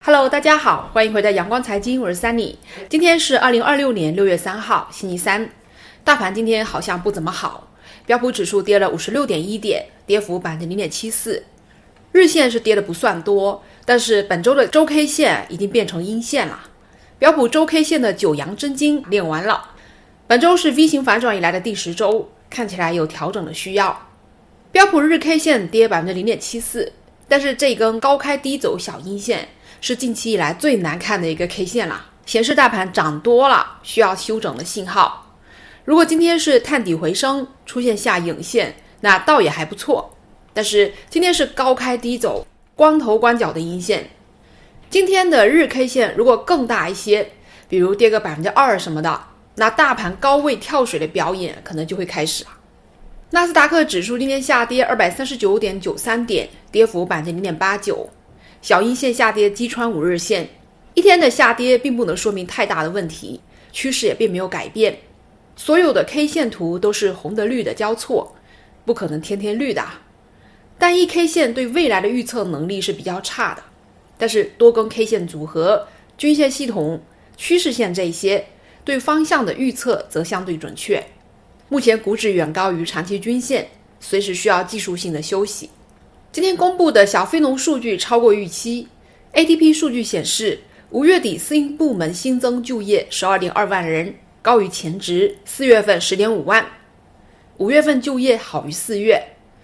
Hello， 大家好，欢迎回到阳光财经，我是 Sunny。今天是2026年6月3号，星期三。大盘今天好像不怎么好，标普指数跌了 56.1 点，跌幅 0.74%。日线是跌的不算多，但是本周的周 K 线已经变成阴线了。标普周 K 线的九阳真经练完了，本周是 V 型反转以来的第10周，看起来有调整的需要。标普日 K 线跌 0.74%， 但是这根高开低走小阴线是近期以来最难看的一个 K 线了，显示大盘涨多了，需要修整的信号。如果今天是探底回升，出现下影线，那倒也还不错。但是今天是高开低走，光头光脚的阴线。今天的日 K 线如果更大一些，比如跌个 2% 什么的，那大盘高位跳水的表演可能就会开始了。纳斯达克指数今天下跌 239.93 点，跌幅 0.89%。小阴线下跌击穿5日线，一天的下跌并不能说明太大的问题，趋势也并没有改变。所有的 K 线图都是红的绿的交错，不可能天天绿的。单一 K 线对未来的预测能力是比较差的，但是多根 K 线组合、均线系统、趋势线这些对方向的预测则相对准确。目前股指远高于长期均线，随时需要技术性的休息。今天公布的小非农数据超过预期。 ADP 数据显示5月底私营部门新增就业 12.2 万人，高于前值4月份 10.5 万。5月份就业好于4月，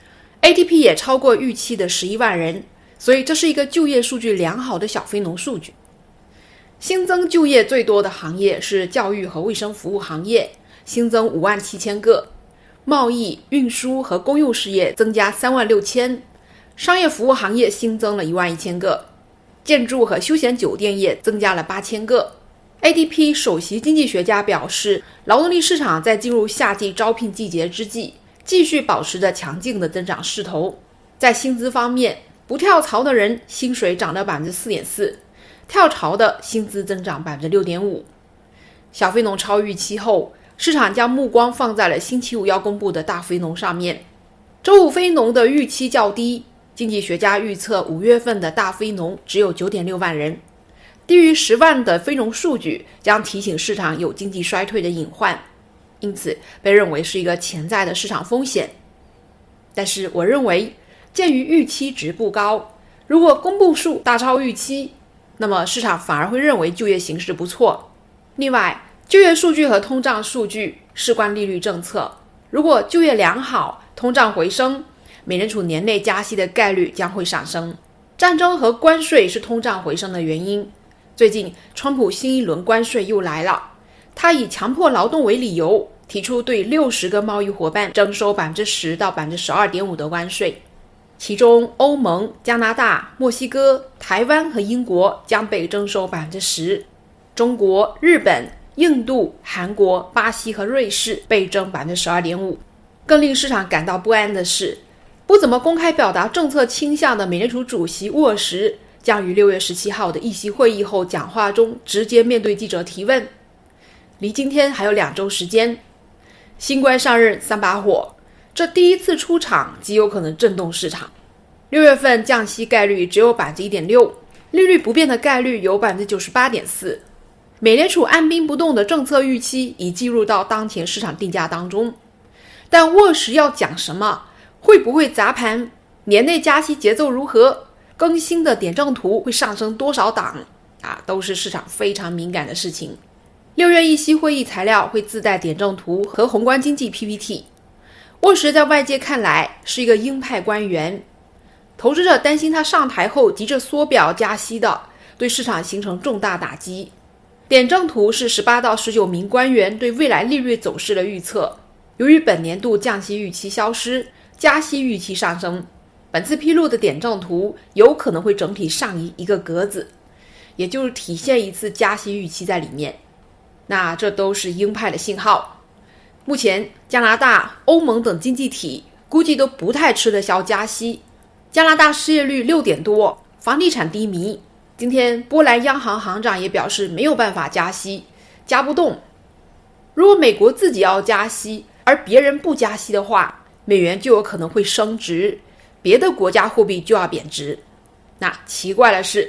ADP 也超过预期的11万人，所以这是一个就业数据良好的小非农数据。新增就业最多的行业是教育和卫生服务行业，新增57000个，贸易、运输和公用事业增加36000，商业服务行业新增了11000个，建筑和休闲酒店业增加了8000个。ADP 首席经济学家表示，劳动力市场在进入夏季招聘季节之际，继续保持着强劲的增长势头。在薪资方面，不跳槽的人薪水涨了 4.4%， 跳槽的薪资增长 6.5%。 小非农超预期后，市场将目光放在了星期五要公布的大非农上面。周五非农的预期较低，经济学家预测5月份的大非农只有 9.6 万人，低于10万的非农数据将提醒市场有经济衰退的隐患，因此被认为是一个潜在的市场风险。但是我认为，鉴于预期值不高，如果公布数大超预期，那么市场反而会认为就业形势不错。另外，就业数据和通胀数据事关利率政策，如果就业良好，通胀回升，美联储年内加息的概率将会上升。战争和关税是通胀回升的原因。最近川普新一轮关税又来了，他以强迫劳动为理由，提出对60个贸易伙伴征收 10% 到 12.5% 的关税，其中欧盟、加拿大、墨西哥、台湾和英国将被征收 10%， 中国、日本、印度、韩国、巴西和瑞士被征 12.5%。 更令市场感到不安的是，不怎么公开表达政策倾向的美联储主席沃什将于6月17号的议息会议后讲话中直接面对记者提问。离今天还有2周时间，新官上任3把火，这第一次出场极有可能震动市场。6月份降息概率只有 1.6%， 利率不变的概率有 98.4%。 美联储按兵不动的政策预期已计入到当前市场定价当中，但沃什要讲什么，会不会砸盘，年内加息节奏如何，更新的点阵图会上升多少档都是市场非常敏感的事情。6月议息会议材料会自带点阵图和宏观经济 PPT。 沃什在外界看来是一个鹰派官员，投资者担心他上台后急着缩表加息的，对市场形成重大打击。点阵图是18到19名官员对未来利率走势的预测，由于本年度降息预期消失，加息预期上升，本次披露的点阵图有可能会整体上移一个格子，也就是体现一次加息预期在里面。那这都是鹰派的信号。目前加拿大、欧盟等经济体估计都不太吃得消加息。加拿大失业率6点多，房地产低迷。今天波兰央行行长也表示没有办法加息，加不动。如果美国自己要加息，而别人不加息的话，美元就有可能会升值，别的国家货币就要贬值。那奇怪的是，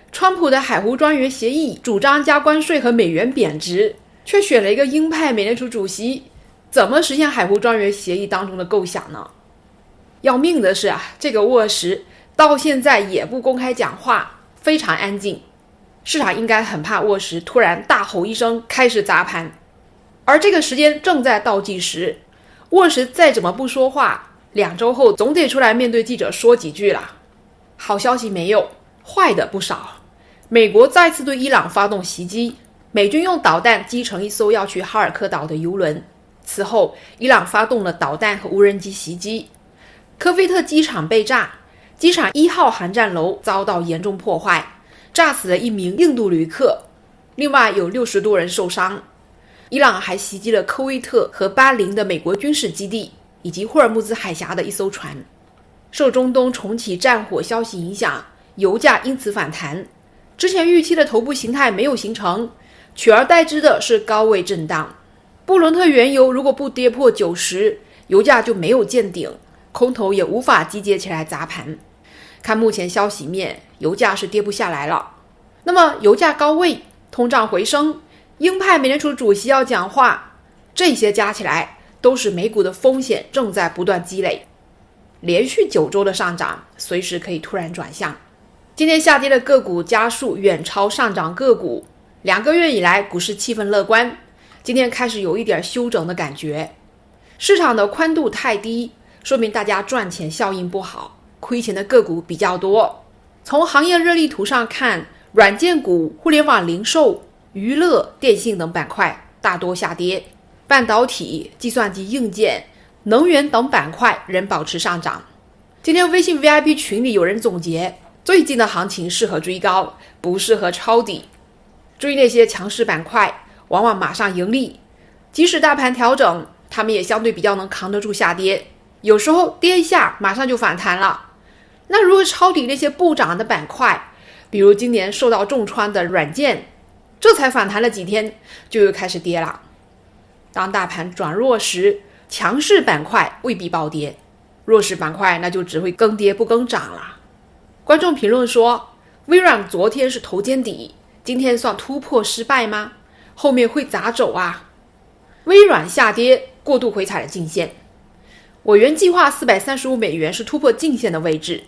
川普的海湖庄园协议主张加关税和美元贬值，却选了一个鹰派美联储主席，怎么实现海湖庄园协议当中的构想呢？要命的是这个沃什到现在也不公开讲话，非常安静。市场应该很怕沃什突然大吼一声开始砸盘，而这个时间正在倒计时，沃什再怎么不说话，2周后总得出来面对记者说几句了。好消息没有，坏的不少。美国再次对伊朗发动袭击，美军用导弹击沉一艘要去哈尔科岛的油轮。此后，伊朗发动了导弹和无人机袭击，科威特机场被炸，机场1号航站楼遭到严重破坏，炸死了1名印度旅客，另外有60多人受伤。伊朗还袭击了科威特和巴林的美国军事基地，以及霍尔木兹海峡的一艘船。受中东重启战火消息影响，油价因此反弹。之前预期的头部形态没有形成，取而代之的是高位震荡。布伦特原油如果不跌破90，油价就没有见顶，空头也无法集结起来砸盘。看目前消息面，油价是跌不下来了。那么油价高位，通胀回升，鹰派美联储主席要讲话，这些加起来都使美股的风险正在不断积累。连续9周的上涨，随时可以突然转向。今天下跌的个股家数远超上涨个股，2个月以来股市气氛乐观，今天开始有一点休整的感觉。市场的宽度太低，说明大家赚钱效应不好，亏钱的个股比较多。从行业热力图上看，软件股、互联网零售、娱乐、电信等板块大多下跌，半导体、计算机硬件、能源等板块仍保持上涨。今天微信 VIP 群里有人总结，最近的行情适合追高，不适合抄底。追那些强势板块往往马上盈利，即使大盘调整，他们也相对比较能扛得住下跌，有时候跌一下马上就反弹了。那如果抄底那些不涨的板块，比如今年受到重创的软件，这才反弹了几天就又开始跌了。当大盘转弱时，强势板块未必暴跌，弱势板块那就只会更跌不更涨了。观众评论说，微软昨天是头肩底，今天算突破失败吗？后面会咋走啊？微软下跌，过度回踩了颈线。我原计划435美元是突破颈线的位置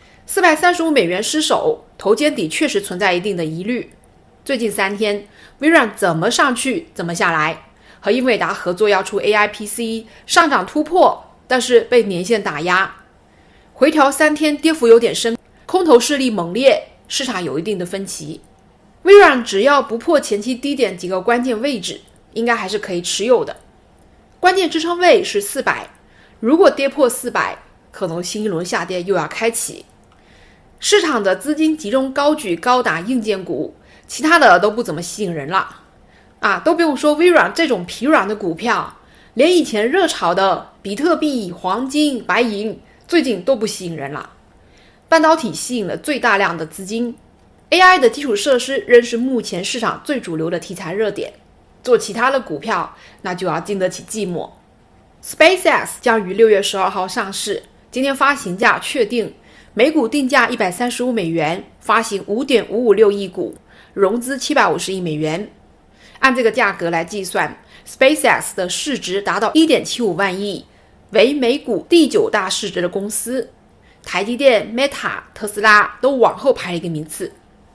，435美元失守，头肩底确实存在一定的疑虑。最近3天，微软怎么上去怎么下来，和英伟达合作要出 AI PC， 上涨突破，但是被年线打压。回调3天跌幅有点深，空头势力猛烈，市场有一定的分歧。微软只要不破前期低点几个关键位置，应该还是可以持有的。关键支撑位是400，如果跌破400，可能新一轮下跌又要开启。市场的资金集中高举高达硬件股，其他的都不怎么吸引人了都不用说微软这种疲软的股票，连以前热炒的比特币、黄金、白银最近都不吸引人了。半导体吸引了最大量的资金， AI 的基础设施仍是目前市场最主流的题材热点，做其他的股票那就要经得起寂寞。 SpaceX 将于6月12号上市，今天发行价确定，每股定价135美元，发行 5.556 亿股，融资750亿美元。按这个价格来计算， SpaceX 的市值达到 1.75 万亿，为美股第9大市值的公司，台积电、Meta、特斯拉都往后排一个名次。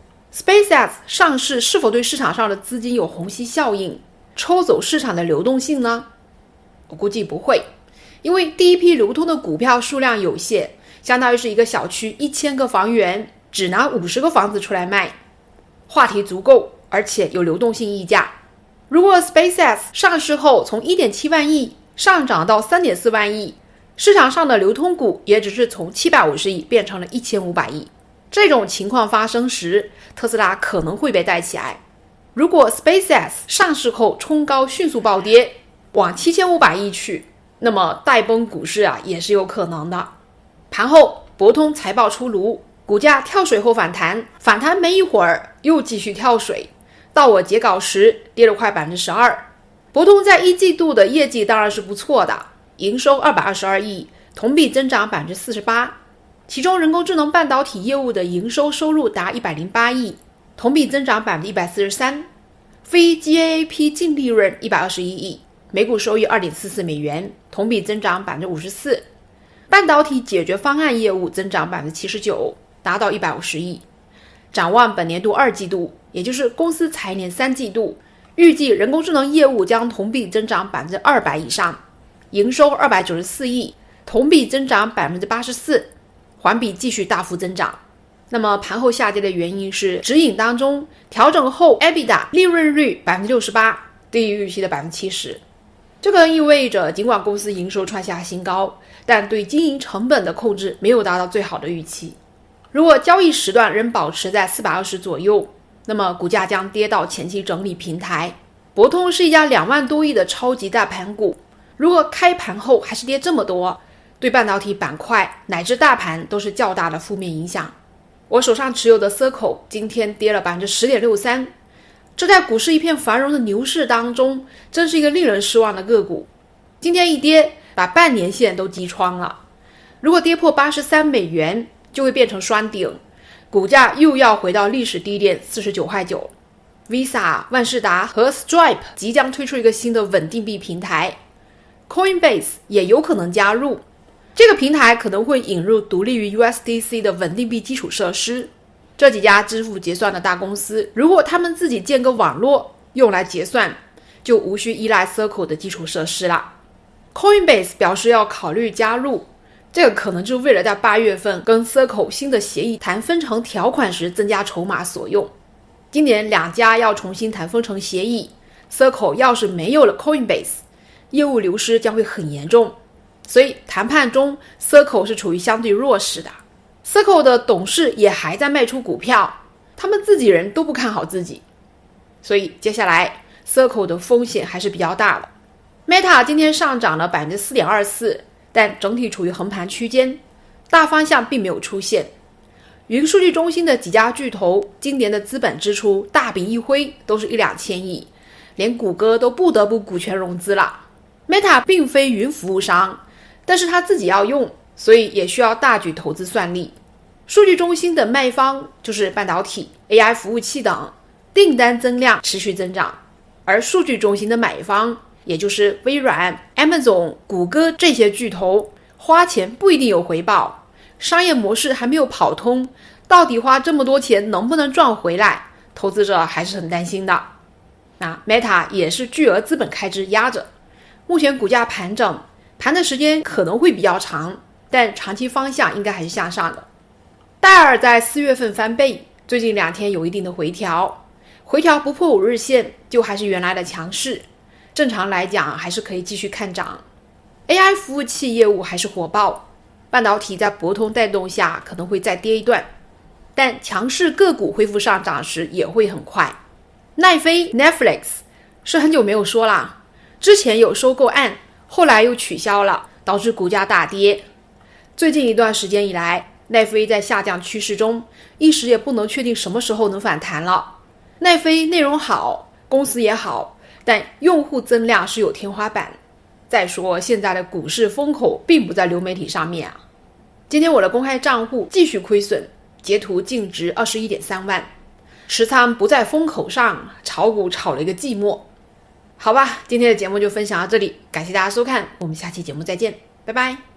SpaceX 上市是否对市场上的资金有虹吸效应，抽走市场的流动性呢？我估计不会，因为第一批流通的股票数量有限，相当于是一个小区1000个房源，只拿50个房子出来卖，话题足够，而且有流动性溢价。如果 SpaceX 上市后从 1.7 万亿上涨到 3.4 万亿，市场上的流通股也只是从750亿变成了1500亿。这种情况发生时，特斯拉可能会被带起来。如果 SpaceX 上市后冲高迅速暴跌，往7500亿去，那么带崩股市也是有可能的。盘后博通财报出炉，股价跳水后反弹，反弹没一会儿又继续跳水，到我截稿时跌了快 12%。 博通在一季度的业绩当然是不错的，营收222亿，同比增长 48%， 其中人工智能半导体业务的营收入达108亿，同比增长 143%， 非 GAAP 净利润121亿，每股收益 2.44 美元，同比增长 54%。 半导体解决方案业务增长 79%， 达到150亿。展望本年度2季度，也就是公司财年3季度，预计人工智能业务将同比增长 200% 以上，营收294亿，同比增长 84%， 环比继续大幅增长。那么盘后下跌的原因是指引当中调整后 EBITDA 利润率 68%， 低于预期的 70%。 这个意味着尽管公司营收创下新高，但对经营成本的控制没有达到最好的预期。如果交易时段仍保持在420左右，那么股价将跌到前期整理平台。博通是一家2万多亿的超级大盘股，如果开盘后还是跌这么多，对半导体板块乃至大盘都是较大的负面影响。我手上持有的 Circle 今天跌了 10.63%， 这在股市一片繁荣的牛市当中，真是一个令人失望的个股。今天一跌，把半年线都击穿了。如果跌破83美元，就会变成双顶，股价又要回到历史低点49.9块。Visa、万事达和 Stripe 即将推出一个新的稳定币平台， Coinbase 也有可能加入。这个平台可能会引入独立于 USDC 的稳定币基础设施。这几家支付结算的大公司，如果他们自己建个网络用来结算，就无需依赖 Circle 的基础设施了。 Coinbase 表示要考虑加入，这个可能就是为了在8月份跟 Circle 新的协议谈分成条款时增加筹码所用。今年2家要重新谈分成协议， Circle 要是没有了 Coinbase， 业务流失将会很严重，所以谈判中 Circle 是处于相对弱势的。 Circle 的董事也还在卖出股票，他们自己人都不看好自己，所以接下来 Circle 的风险还是比较大的。 Meta 今天上涨了 4.24%， 但整体处于横盘区间，大方向并没有出现。云数据中心的几家巨头今年的资本支出大笔一挥，都是1-2千亿，连谷歌都不得不股权融资了。 Meta 并非云服务商，但是他自己要用，所以也需要大举投资算力。数据中心的卖方就是半导体、AI 服务器等，订单增量持续增长，而数据中心的买方也就是微软、Amazon、谷歌这些巨头，花钱不一定有回报，商业模式还没有跑通，到底花这么多钱能不能赚回来，投资者还是很担心的。那 Meta 也是巨额资本开支压着，目前股价盘整，盘的时间可能会比较长，但长期方向应该还是向上的。戴尔在4月份翻倍，最近2天有一定的回调，回调不破5日线就还是原来的强势，正常来讲还是可以继续看涨。 AI 服务器业务还是火爆，半导体在博通带动下可能会再跌一段，但强势个股恢复上涨时也会很快。奈飞 Netflix 是很久没有说啦，之前有收购案，后来又取消了，导致股价大跌。最近一段时间以来，奈飞在下降趋势中，一时也不能确定什么时候能反弹了。奈飞内容好，公司也好，但用户增量是有天花板。再说现在的股市风口并不在流媒体上面啊。今天我的公开账户继续亏损，截图净值 21.3 万，持仓不在风口上，炒股炒了一个寂寞。好吧，今天的节目就分享到这里，感谢大家收看，我们下期节目再见，拜拜。